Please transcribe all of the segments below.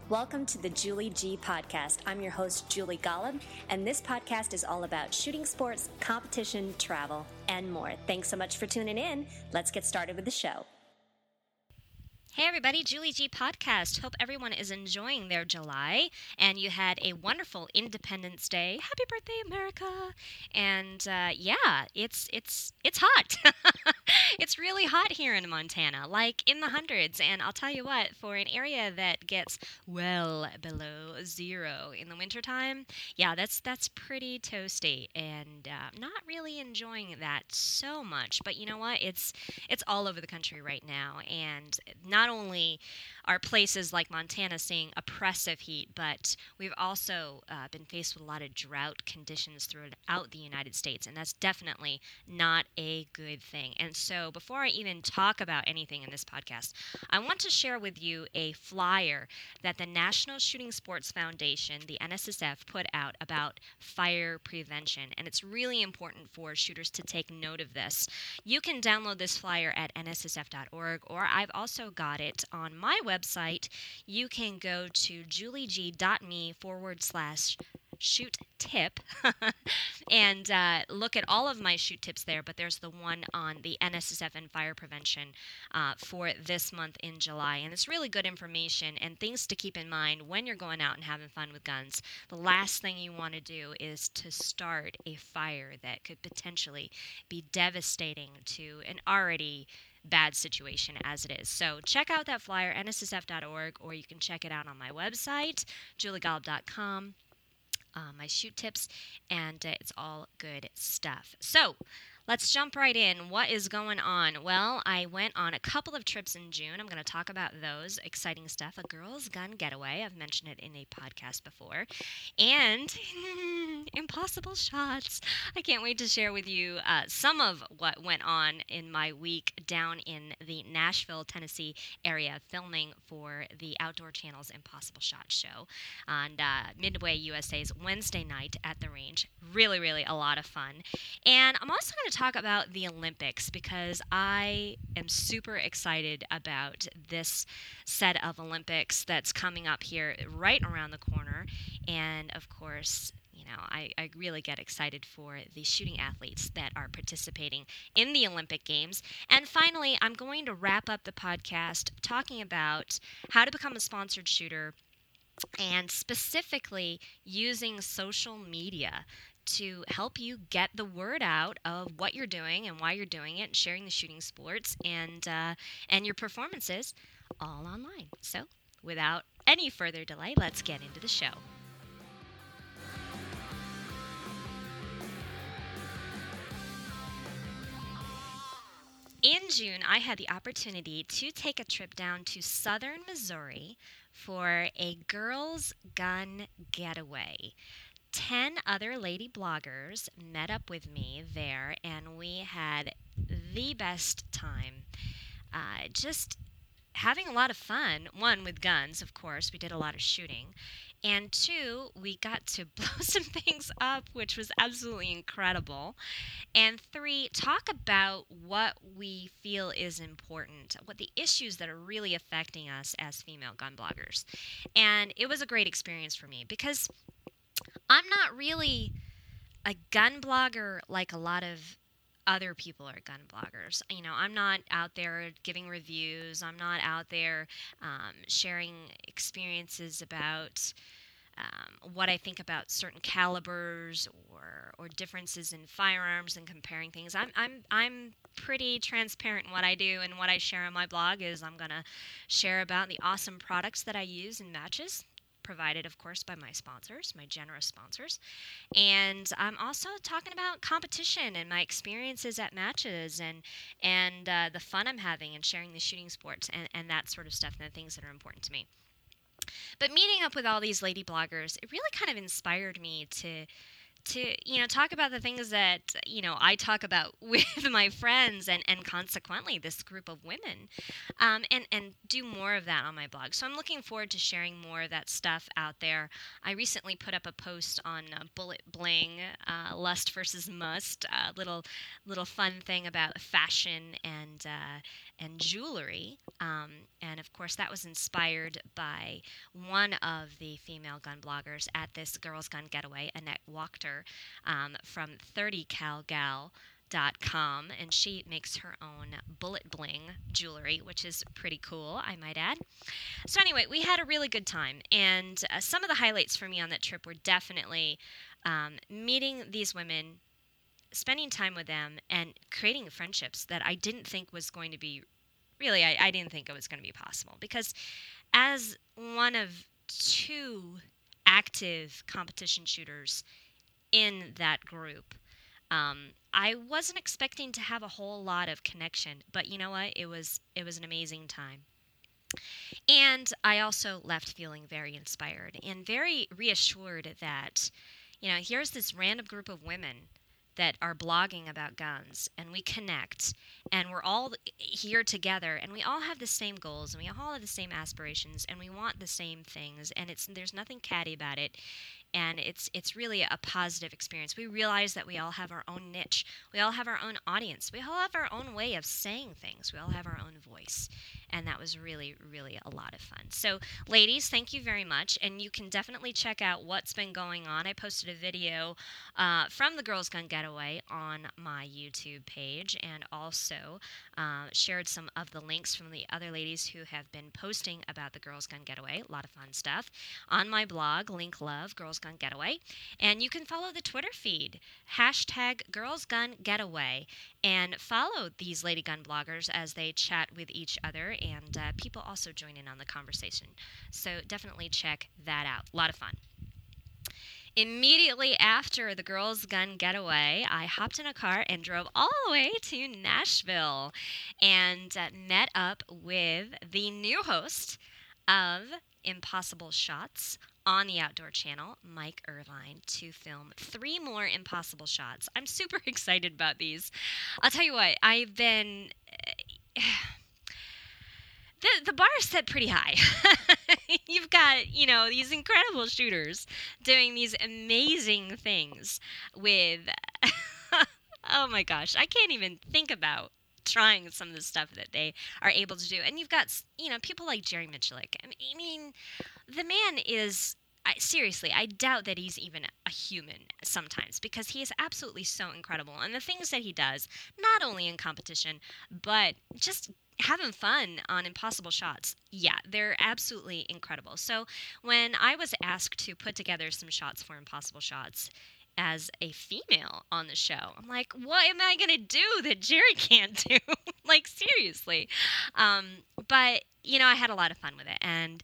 Welcome to the Julie G Podcast. I'm your host, Julie Golub, and this podcast is all about shooting sports, competition, travel, and more. Thanks so much for tuning in. Let's get started with the show. Hey everybody, Julie G Podcast. Hope everyone is enjoying their July and you had a wonderful Independence Day. Happy birthday, America! And it's hot. It's really hot here in Montana, like in the hundreds. And I'll tell you what, for an area that gets well below zero in the wintertime, yeah, that's pretty toasty. And not really enjoying that so much. But you know what? It's all over the country right now, and not only are places like Montana seeing oppressive heat, but we've also been faced with a lot of drought conditions throughout the United States, and that's definitely not a good thing. And so before I even talk about anything in this podcast, I want to share with you a flyer that the National Shooting Sports Foundation, the NSSF, put out about fire prevention, and it's really important for shooters to take note of this. You can download this flyer at nssf.org, or I've also got it on my website. You can go to julieg.me/shoot tip and look at all of my shoot tips there, but there's the one on the NSSF and fire prevention for this month in July, and it's really good information and things to keep in mind when you're going out and having fun with guns. The last thing you want to do is to start a fire that could potentially be devastating to an already bad situation as it is. So check out that flyer, nssf.org, or you can check it out on my website, juliegolub.com. My shoot tips, and it's all good stuff. So let's jump right in. What is going on? Well, I went on a couple of trips in June. I'm going to talk about those. Exciting stuff. A girl's gun getaway. I've mentioned it in a podcast before. And impossible shots. I can't wait to share with you some of what went on in my week down in the Nashville, Tennessee area, filming for the Outdoor Channel's Impossible Shot show on Midway USA's Wednesday night at the range. Really, really a lot of fun. And I'm also going to talk about the Olympics because I am super excited about this set of Olympics that's coming up here right around the corner. And of course, you know, I really get excited for the shooting athletes that are participating in the Olympic Games. And finally, I'm going to wrap up the podcast talking about how to become a sponsored shooter and specifically using social media to help you get the word out of what you're doing and why you're doing it, and sharing the shooting sports and your performances all online. So, without any further delay, let's get into the show. In June, I had the opportunity to take a trip down to southern Missouri for a girls' gun getaway. 10 other lady bloggers met up with me there, and we had the best time. Just having a lot of fun. One, with guns, of course. We did a lot of shooting. And two, we got to blow some things up, which was absolutely incredible. And three, talk about what we feel is important, what the issues that are really affecting us as female gun bloggers. And it was a great experience for me because I'm not really a gun blogger like a lot of other people are gun bloggers. You know, I'm not out there giving reviews. I'm not out there sharing experiences about what I think about certain calibers or differences in firearms and comparing things. I'm pretty transparent in what I do, and what I share on my blog is I'm going to share about the awesome products that I use in matches, provided, of course, by my sponsors, my generous sponsors. And I'm also talking about competition and my experiences at matches and the fun I'm having and sharing the shooting sports and that sort of stuff and the things that are important to me. But meeting up with all these lady bloggers, it really kind of inspired me to to talk about the things that I talk about with my friends, and consequently this group of women, and do more of that on my blog. So I'm looking forward to sharing more of that stuff out there. I recently put up a post on Bullet Bling, Lust versus Must, little fun thing about fashion and jewelry, and of course that was inspired by one of the female gun bloggers at this Girls Gun Getaway, Annette Wachter, from 30calgal.com, and she makes her own bullet bling jewelry, which is pretty cool, I might add. So anyway, we had a really good time, and some of the highlights for me on that trip were definitely meeting these women, spending time with them, and creating friendships that I didn't think was going to be really, I didn't think it was going to be possible, because as one of two active competition shooters in that group, I wasn't expecting to have a whole lot of connection, but you know what? It was an amazing time. And I also left feeling very inspired and very reassured that, here's this random group of women that are blogging about guns, and we connect, and we're all here together, and we all have the same goals, and we all have the same aspirations, and we want the same things, and there's nothing catty about it, and it's really a positive experience. We realize that we all have our own niche, we all have our own audience, we all have our own way of saying things, we all have our own voice, and that was really, really a lot of fun. So, ladies, thank you very much, and you can definitely check out what's been going on. I posted a video from the Girls Gun Getaway on my YouTube page, and also shared some of the links from the other ladies who have been posting about the Girls Gun Getaway. A lot of fun stuff on my blog, Link Love Girls Gun Getaway, and you can follow the Twitter feed, #GirlsGunGetaway, and follow these lady gun bloggers as they chat with each other, and people also join in on the conversation. So definitely check that out. A lot of fun. Immediately after the Girls Gun Getaway, I hopped in a car and drove all the way to Nashville and met up with the new host of Impossible Shots on the Outdoor Channel, Mike Irvine, to film 3 more Impossible Shots. I'm super excited about these. I'll tell you what, I've been... The bar is set pretty high. You've got, these incredible shooters doing these amazing things with... oh my gosh, I can't even think about trying some of the stuff that they are able to do. And you've got, people like Jerry Miculek. I mean, the man is... seriously, I doubt that he's even a human sometimes, because he is absolutely so incredible. And the things that he does, not only in competition, but just having fun on Impossible Shots, yeah, they're absolutely incredible. So when I was asked to put together some shots for Impossible Shots as a female on the show, I'm like, what am I going to do that Jerry can't do? Like, seriously. But, I had a lot of fun with it. And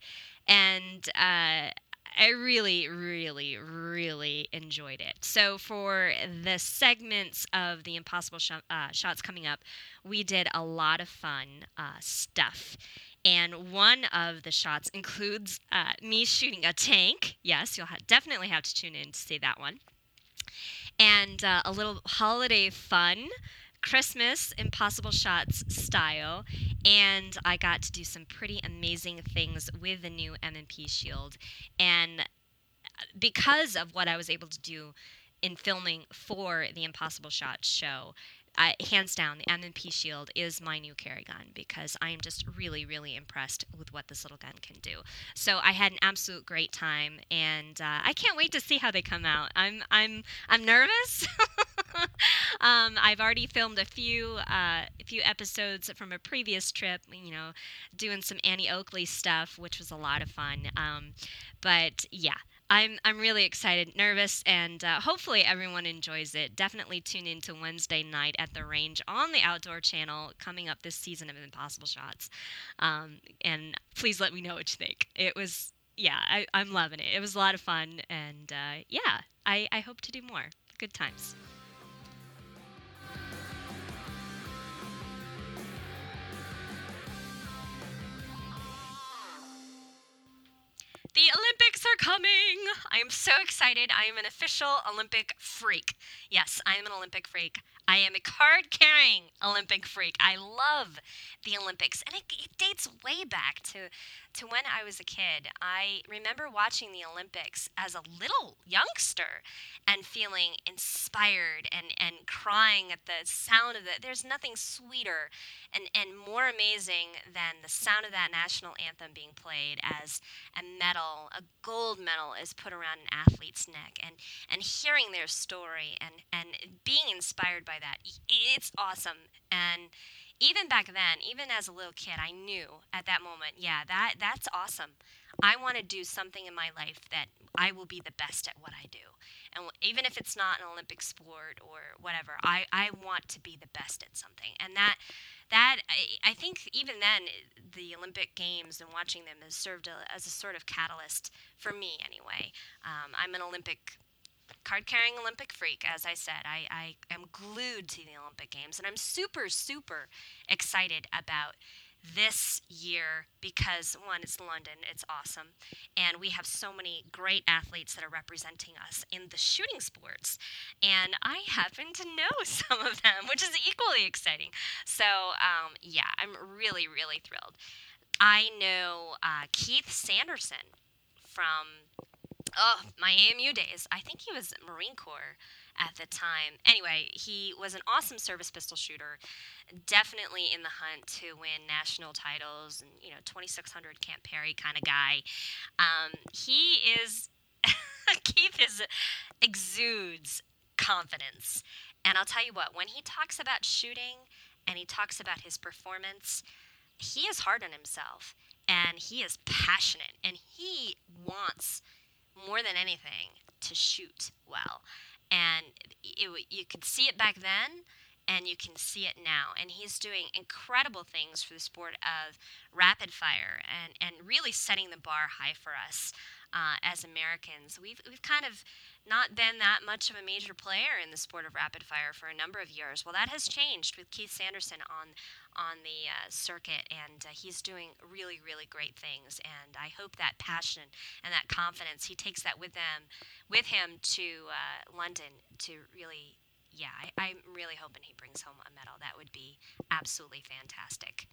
I really, really, really enjoyed it. So for the segments of the Impossible Shots coming up, we did a lot of fun stuff. And one of the shots includes me shooting a tank. Yes, you'll definitely have to tune in to see that one. And a little holiday fun, Christmas Impossible Shots style, and I got to do some pretty amazing things with the new M&P Shield. And because of what I was able to do in filming for the Impossible Shots show, hands down, the M&P Shield is my new carry gun, because I am just really, really impressed with what this little gun can do. So I had an absolute great time, and I can't wait to see how they come out. I'm nervous. I've already filmed a few episodes from a previous trip, doing some Annie Oakley stuff, which was a lot of fun. But yeah. I'm really excited, nervous, and hopefully everyone enjoys it. Definitely tune in to Wednesday night at the range on the Outdoor Channel coming up this season of Impossible Shots. And please let me know what you think. It was, I'm loving it. It was a lot of fun, and I hope to do more. Good times. The Olympics are coming. I am so excited. I am an official Olympic freak. Yes, I am an Olympic freak. I am a card-carrying Olympic freak. I love the Olympics, and it dates way back to when I was a kid. I remember watching the Olympics as a little youngster and feeling inspired and crying at the sound of it. There's nothing sweeter and more amazing than the sound of that national anthem being played as a medal, a gold medal, is put around an athlete's neck, and hearing their story and being inspired by that. It's awesome. And even back then, even as a little kid, I knew at that moment, yeah, that's awesome. I want to do something in my life that I will be the best at what I do. And even if it's not an Olympic sport or whatever, I want to be the best at something. And I think even then, the Olympic Games and watching them has served as a sort of catalyst for me anyway. I'm an Olympic card-carrying Olympic freak, as I said. I am glued to the Olympic Games, and I'm super, super excited about this year because, one, it's London, it's awesome, and we have so many great athletes that are representing us in the shooting sports, and I happen to know some of them, which is equally exciting. So, yeah, I'm really, really thrilled. I know Keith Sanderson from my AMU days. I think he was Marine Corps at the time. Anyway, he was an awesome service pistol shooter, definitely in the hunt to win national titles and, 2600 Camp Perry kind of guy. He is, Keith exudes confidence. And I'll tell you what, when he talks about shooting and he talks about his performance, he is hard on himself and he is passionate and he wants more than anything to shoot well. And you could see it back then and you can see it now. And he's doing incredible things for the sport of rapid fire and really setting the bar high for us as Americans. We've kind of not been that much of a major player in the sport of rapid fire for a number of years. Well, that has changed with Keith Sanderson on the circuit, and he's doing really, really great things. And I hope that passion and that confidence, he takes that with him to London to really, yeah, I'm really hoping he brings home a medal. That would be absolutely fantastic.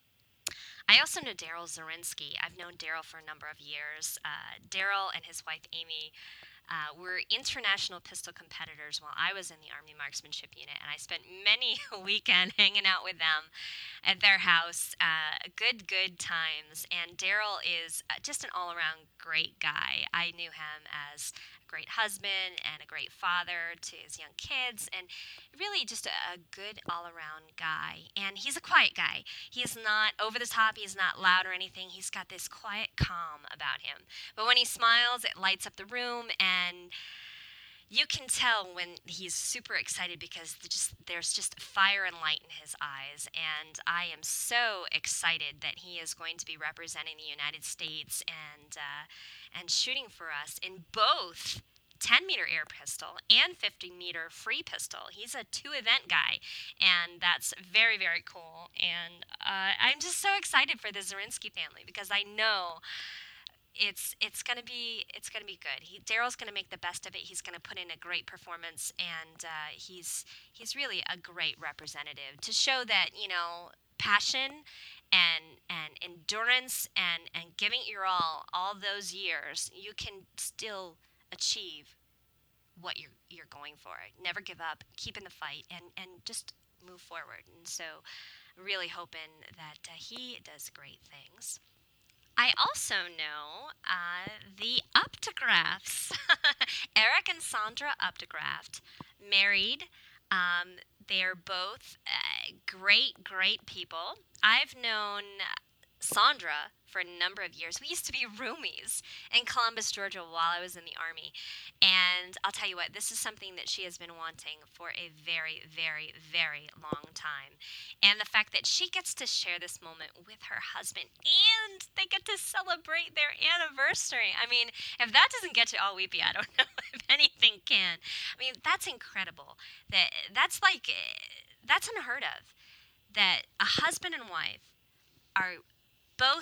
I also know Daryl Zarinsky. I've known Daryl for a number of years. Daryl and his wife Amy were international pistol competitors while I was in the Army Marksmanship Unit, and I spent many a weekend hanging out with them at their house. Good times. And Daryl is just an all-around great guy. I knew him as a great husband and a great father to his young kids, and really just a good all-around guy. And he's a quiet guy. He's not over the top. He's not loud or anything. He's got this quiet calm about him. But when he smiles, it lights up the room, and you can tell when he's super excited because there's just fire and light in his eyes. And I am so excited that he is going to be representing the United States and shooting for us in both 10-meter air pistol and 50-meter free pistol. He's a 2-event guy, and that's very, very cool. And I'm just so excited for the Zarinsky family because I know it's gonna be good. Daryl's gonna make the best of it. He's gonna put in a great performance, and he's really a great representative to show that passion and endurance and giving it your all those years, you can still achieve what you're going for. Never give up, keep in the fight, and just move forward. And so really hoping that he does great things. I also know the Updegrafts. Eric and Sandra Updegraft, married. They're both great people. I've known Sandra for a number of years. We used to be roomies in Columbus, Georgia while I was in the Army. And I'll tell you what, this is something that she has been wanting for a very, very, very long time. And the fact that she gets to share this moment with her husband and they get to celebrate their anniversary. I mean, if that doesn't get you all weepy, I don't know if anything can. I mean, that's incredible. That's unheard of. That a husband and wife are both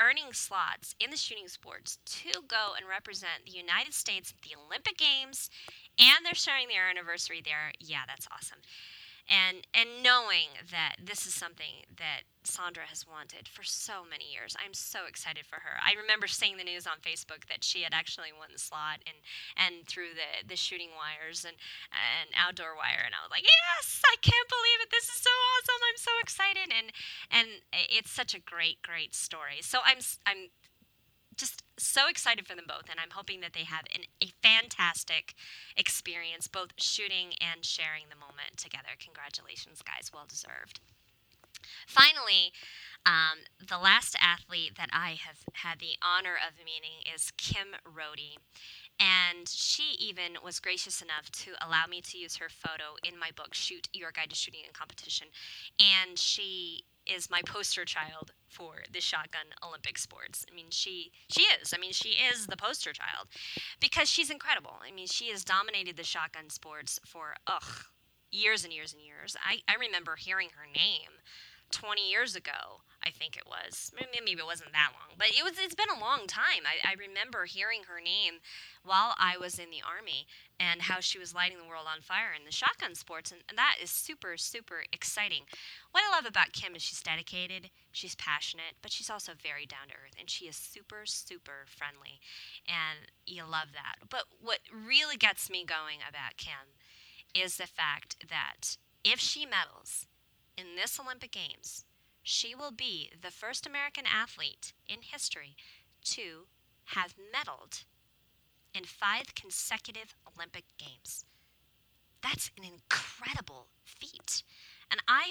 earning slots in the shooting sports to go and represent the United States at the Olympic Games, and they're sharing their anniversary there. Yeah, that's awesome. And knowing that this is something that Sandra has wanted for so many years, I'm so excited for her. I remember seeing the news on Facebook that she had actually won the slot and through the shooting wires and outdoor wire, and I was like, yes, I can't believe it. This is so awesome. I'm so excited, and it's such a great story. So I'm just so excited for them both, and I'm hoping that they have a fantastic experience, both shooting and sharing the moment together. Congratulations, guys. Well deserved. Finally, the last athlete that I have had the honor of meeting is Kim Rhode. And she even was gracious enough to allow me to use her photo in my book, Shoot, Your Guide to Shooting in Competition. And she is my poster child for the shotgun Olympic sports. I mean, she is. I mean, she is the poster child because she's incredible. I mean, she has dominated the shotgun sports for, years and years and years. I remember hearing her name 20 years ago, I think it was. Maybe it wasn't that long, but it's been a long time. I remember hearing her name while I was in the Army and how she was lighting the world on fire in the shotgun sports, and that is super, super exciting. What I love about Kim is she's dedicated, she's passionate, but she's also very down to earth, and she is super, super friendly, and you love that. But what really gets me going about Kim is the fact that if she medals in this Olympic Games, she will be the first American athlete in history to have medaled in 5 consecutive Olympic Games. That's an incredible feat. And I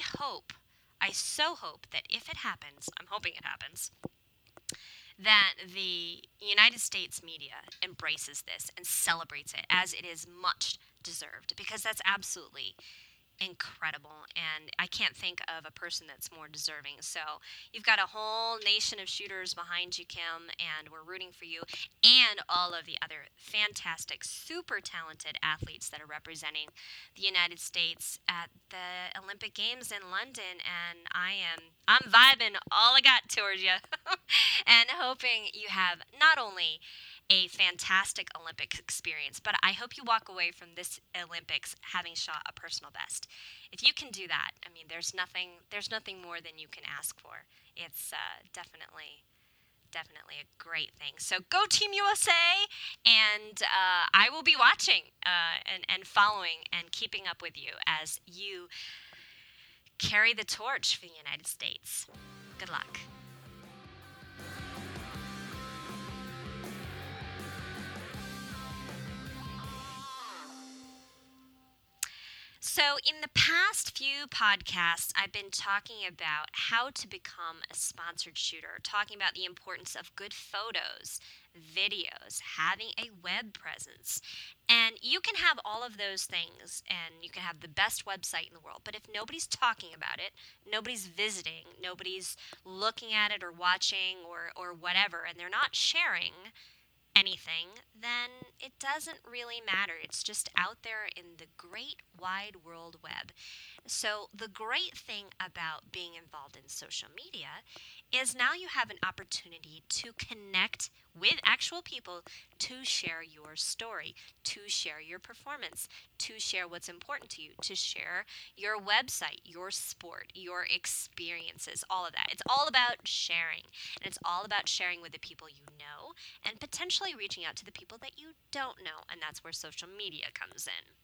so hope that if it happens, I'm hoping it happens, that the United States media embraces this and celebrates it as it is much deserved, because that's absolutely incredible, and I can't think of a person that's more deserving. So you've got a whole nation of shooters behind you, Kim, and we're rooting for you and all of the other fantastic, super talented athletes that are representing the United States at the Olympic Games in London. And I'm vibing all I got towards you and hoping you have not only a fantastic Olympic experience, but I hope you walk away from this Olympics having shot a personal best. If you can do that, I mean, there's nothing more than you can ask for. It's definitely a great thing. So go Team USA, and I will be watching and following and keeping up with you as you carry the torch for the United States. Good luck. So, in the past few podcasts, I've been talking about how to become a sponsored shooter, talking about the importance of good photos, videos, having a web presence. And you can have all of those things, and you can have the best website in the world, but if nobody's talking about it, nobody's visiting, nobody's looking at it or watching or whatever, and they're not sharing anything, then it doesn't really matter. It's just out there in the great wide world web. So the great thing about being involved in social media is now you have an opportunity to connect with actual people to share your story, to share your performance, to share what's important to you, to share your website, your sport, your experiences, all of that. It's all about sharing, and it's all about sharing with the people you know and potentially reaching out to the people that you don't know, and that's where social media comes in.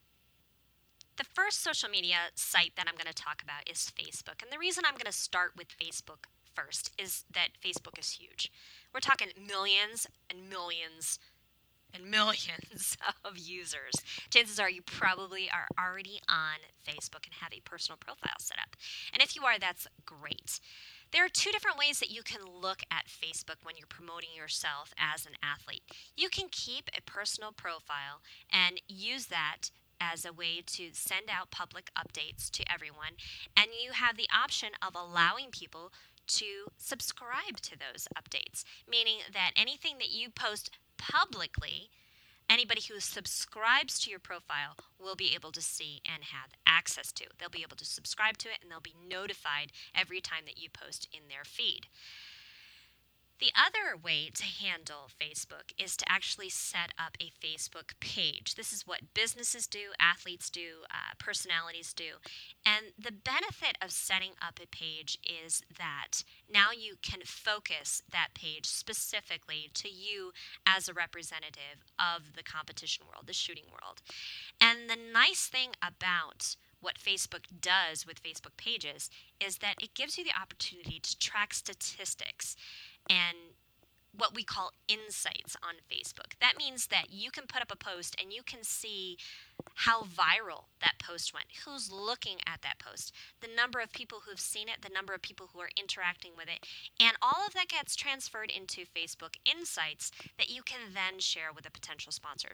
The first social media site that I'm going to talk about is Facebook, and the reason I'm going to start with Facebook first is that Facebook is huge. We're talking millions and millions and millions of users. Chances are you probably are already on Facebook and have a personal profile set up. And if you are, that's great. There are 2 different ways that you can look at Facebook when you're promoting yourself as an athlete. You can keep a personal profile and use that as a way to send out public updates to everyone, and you have the option of allowing people to subscribe to those updates, meaning that anything that you post publicly, anybody who subscribes to your profile will be able to see and have access to. They'll be able to subscribe to it, and they'll be notified every time that you post in their feed. The other way to handle Facebook is to actually set up a Facebook page. This is what businesses do, athletes do, personalities do. And the benefit of setting up a page is that now you can focus that page specifically to you as a representative of the competition world, the shooting world. And the nice thing about what Facebook does with Facebook pages is that it gives you the opportunity to track statistics and what we call insights on Facebook. That means that you can put up a post and you can see how viral that post went, who's looking at that post, the number of people who've seen it, the number of people who are interacting with it, and all of that gets transferred into Facebook Insights that you can then share with a potential sponsor.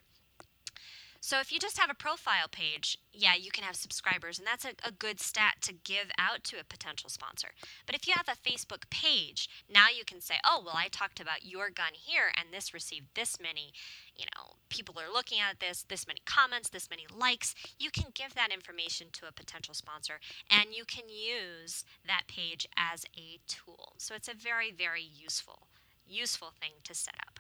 So if you just have a profile page, yeah, you can have subscribers, and that's a good stat to give out to a potential sponsor. But if you have a Facebook page, now you can say, oh, well, I talked about your gun here, and this received this many, people are looking at this many comments, this many likes. You can give that information to a potential sponsor, and you can use that page as a tool. So it's a very, very useful thing to set up.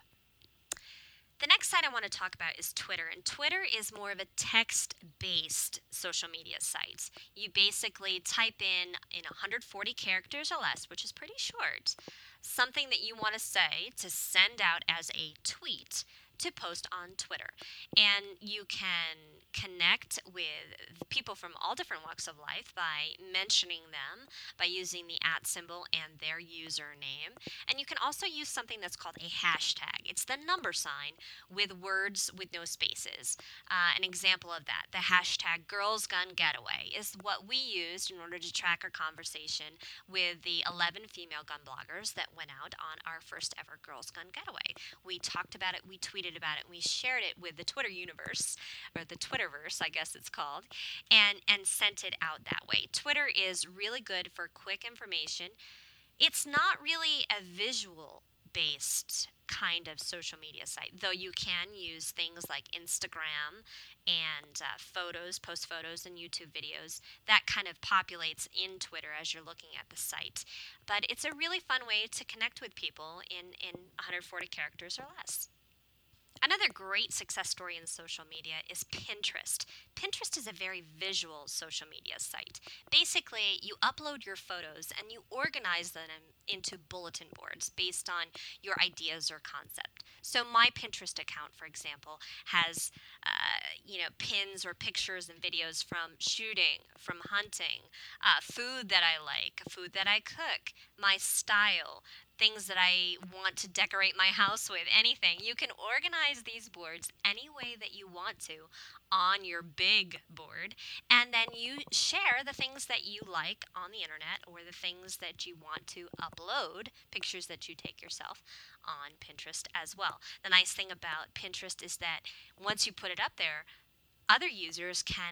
The next site I want to talk about is Twitter, and Twitter is more of a text-based social media site. You basically type in 140 characters or less, which is pretty short, something that you want to say to send out as a tweet to post on Twitter. And you can connect with people from all different walks of life by mentioning them, by using the @ symbol and their username. And you can also use something that's called a hashtag. It's the number sign with words with no spaces. An example of that, the hashtag Girls Gun Getaway, is what we used in order to track our conversation with the 11 female gun bloggers that went out on our first ever Girls Gun Getaway. We talked about it, we tweeted about it, and we shared it with the Twitter universe, or the Twitterverse, I guess it's called, and sent it out that way. Twitter is really good for quick information. It's not really a visual-based kind of social media site, though you can use things like Instagram and post photos and YouTube videos. That kind of populates in Twitter as you're looking at the site. But it's a really fun way to connect with people in 140 characters or less. Another great success story in social media is Pinterest. Pinterest is a very visual social media site. Basically, you upload your photos and you organize them into bulletin boards based on your ideas or concept. So my Pinterest account, for example, has pins or pictures and videos from shooting, from hunting, food that I like, food that I cook, my style, things that I want to decorate my house with, anything. You can organize these boards any way that you want to on your big board, and then you share the things that you like on the internet or the things that you want to upload, pictures that you take yourself, on Pinterest as well. The nice thing about Pinterest is that once you put it up there, other users can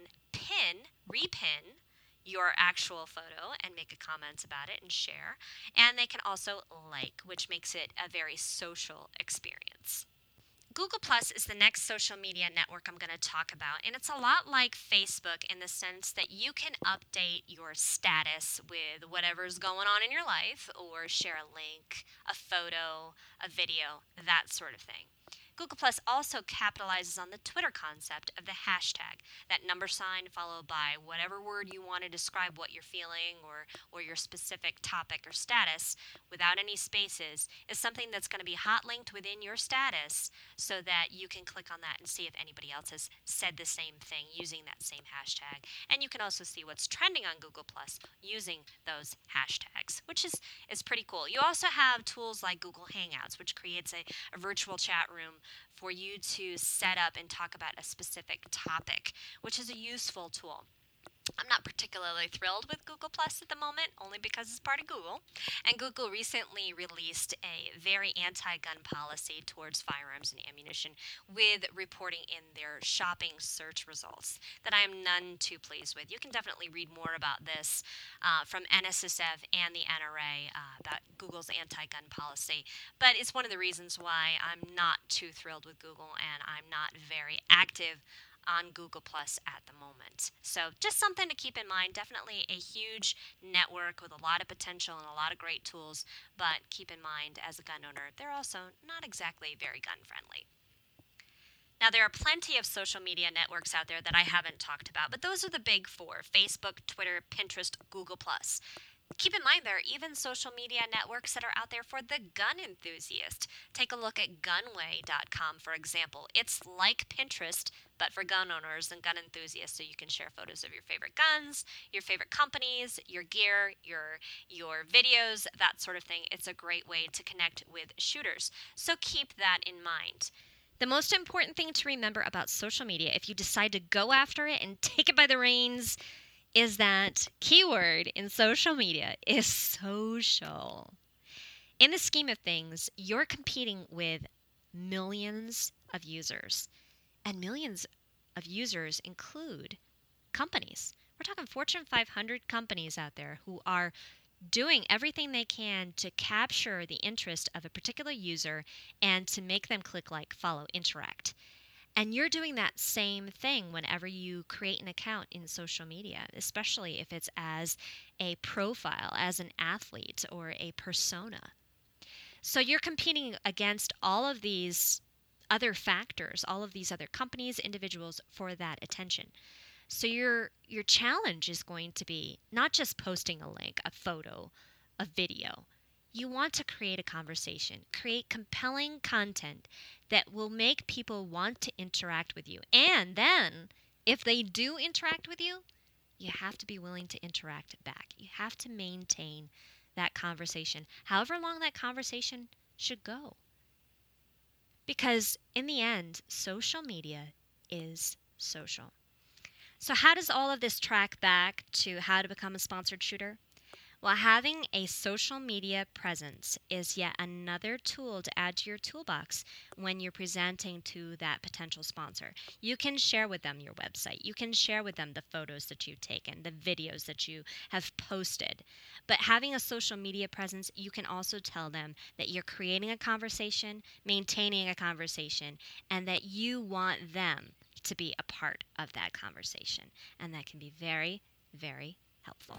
repin your actual photo and make a comment about it and share. And they can also like, which makes it a very social experience. Google Plus is the next social media network I'm going to talk about, and it's a lot like Facebook in the sense that you can update your status with whatever's going on in your life, or share a link, a photo, a video, that sort of thing. Google Plus also capitalizes on the Twitter concept of the hashtag, that number sign followed by whatever word you want to describe what you're feeling or your specific topic or status without any spaces, is something that's going to be hot linked within your status so that you can click on that and see if anybody else has said the same thing using that same hashtag. And you can also see what's trending on Google Plus using those hashtags, which is pretty cool. You also have tools like Google Hangouts, which creates a virtual chat room for you to set up and talk about a specific topic, which is a useful tool. I'm not particularly thrilled with Google Plus at the moment, only because it's part of Google. And Google recently released a very anti-gun policy towards firearms and ammunition with reporting in their shopping search results that I am none too pleased with. You can definitely read more about this from NSSF and the NRA about Google's anti-gun policy. But it's one of the reasons why I'm not too thrilled with Google, and I'm not very active on Google Plus at the moment. So just something to keep in mind. Definitely a huge network with a lot of potential and a lot of great tools, but keep in mind, as a gun owner, they're also not exactly very gun friendly. Now, there are plenty of social media networks out there that I haven't talked about, but those are the big four: Facebook, Twitter, Pinterest, Google+. Keep in mind, there are even social media networks that are out there for the gun enthusiast. Take a look at gunway.com, for example. It's like Pinterest, but for gun owners and gun enthusiasts, so you can share photos of your favorite guns, your favorite companies, your gear, your videos, that sort of thing. It's a great way to connect with shooters. So keep that in mind. The most important thing to remember about social media, if you decide to go after it and take it by the reins, is that keyword in social media is social. In the scheme of things, you're competing with millions of users. And millions of users include companies. We're talking Fortune 500 companies out there who are doing everything they can to capture the interest of a particular user and to make them click like, follow, interact. And you're doing that same thing whenever you create an account in social media, especially if it's as a profile, as an athlete, or a persona. So you're competing against all of these other factors, all of these other companies, individuals for that attention. So your challenge is going to be not just posting a link, a photo, a video. You want to create a conversation, create compelling content that will make people want to interact with you. And then, if they do interact with you, you have to be willing to interact back. You have to maintain that conversation, however long that conversation should go. Because in the end, social media is social. So how does all of this track back to how to become a sponsored shooter? Well, having a social media presence is yet another tool to add to your toolbox when you're presenting to that potential sponsor. You can share with them your website. You can share with them the photos that you've taken, the videos that you have posted. But having a social media presence, you can also tell them that you're creating a conversation, maintaining a conversation, and that you want them to be a part of that conversation. And that can be very, very helpful.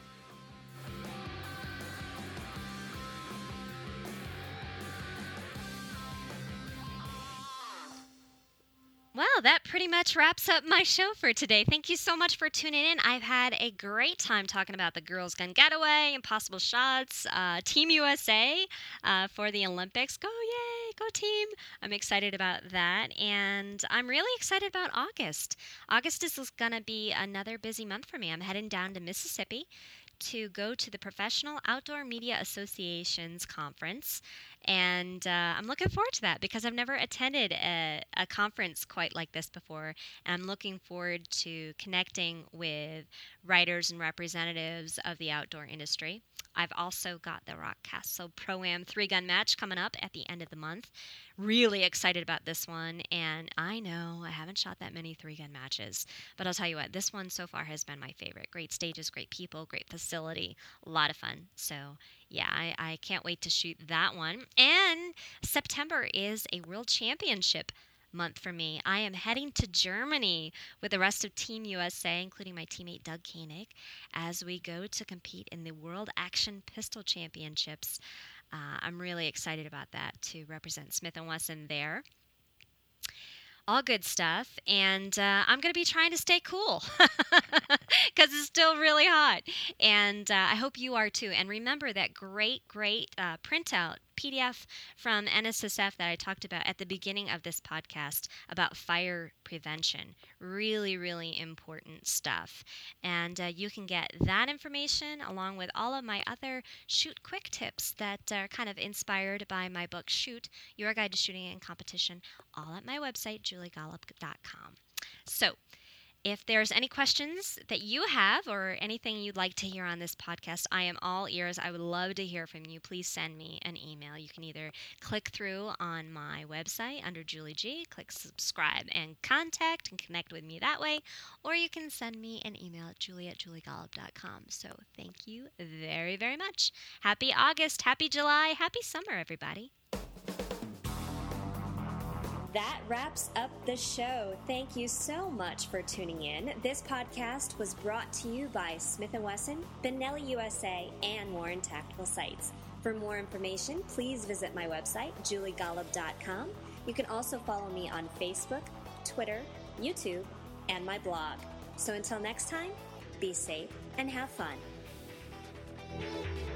Well, that pretty much wraps up my show for today. Thank you so much for tuning in. I've had a great time talking about the Girls Gun Getaway, Impossible Shots, Team USA for the Olympics. Go, yay, go team. I'm excited about that. And I'm really excited about August. August is going to be another busy month for me. I'm heading down to Mississippi to go to the Professional Outdoor Media Association's conference. And I'm looking forward to that because I've never attended a conference quite like this before. And I'm looking forward to connecting with writers and representatives of the outdoor industry. I've also got the Rock Castle Pro-Am 3-gun match coming up at the end of the month. Really excited about this one, and I know I haven't shot that many 3-gun matches, but I'll tell you what, this one so far has been my favorite. Great stages, great people, great facility, a lot of fun. So yeah, I can't wait to shoot that one. And September is a World Championship month for me. I am heading to Germany with the rest of Team USA, including my teammate Doug Koenig, as we go to compete in the World Action Pistol Championships. I'm really excited about that, to represent Smith & Wesson there. All good stuff, and I'm going to be trying to stay cool because it's still really hot, and I hope you are too. And remember that great printout PDF from NSSF that I talked about at the beginning of this podcast about fire prevention. Really, really important stuff. And you can get that information along with all of my other shoot quick tips that are kind of inspired by my book, Shoot, Your Guide to Shooting and Competition, all at my website, juliegollop.com. So, if there's any questions that you have or anything you'd like to hear on this podcast, I am all ears. I would love to hear from you. Please send me an email. You can either click through on my website under Julie G, click subscribe and contact and connect with me that way, or you can send me an email at julie@juliegollop.com. So thank you very, very much. Happy August, happy July, happy summer, everybody. That wraps up the show. Thank you so much for tuning in. This podcast was brought to you by Smith & Wesson, Benelli USA, and Warren Tactical Sights. For more information, please visit my website, juliegolub.com. You can also follow me on Facebook, Twitter, YouTube, and my blog. So until next time, be safe and have fun.